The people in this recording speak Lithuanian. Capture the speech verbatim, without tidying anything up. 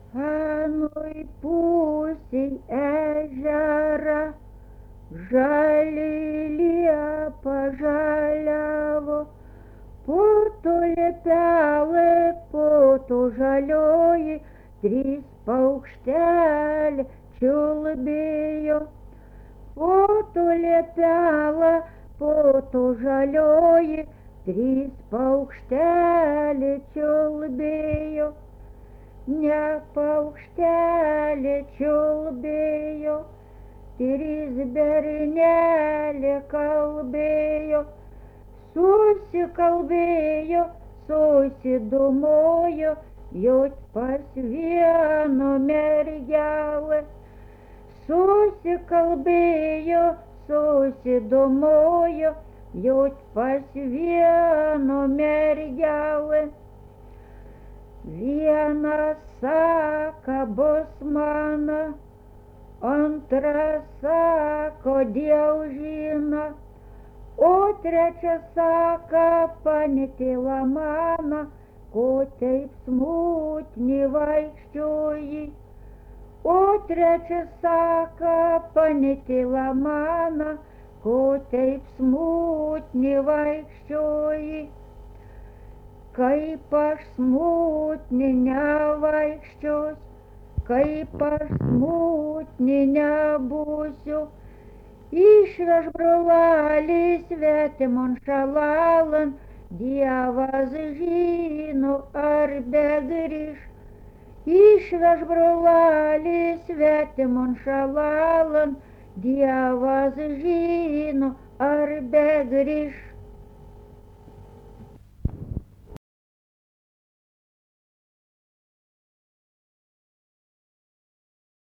Anoj pusėj ežerą žali liepa žaliavo, po to liepelė, po to žalioji, trys paukšteliai čiulbėjo. Po to liepelė, po to žalioji, trys paukšteliai čiulbėjo. Ne paukštelė čiulbėjo, trys berneliai kalbėjo, susikalbėjo, susidūmojo, jos pas vieną mergelę. Susikalbėjo, susidūmojo, jos pas vieną mergelę. Viena saka bus mano, antra sako dievužina, o trečia saka panitėla mano, ko taip smutni vaikščioji. O trečia saka panitėla mano, ko taip smutni vaikščioji. Kaip aš smutni nevaikščios, kaip aš smutni nebūsiu, išveš brolalį svetimon šalalan, Dievas žino ar begrįš. Išveš brolalį svetimon šalalan, Dievas žino ar begrįš.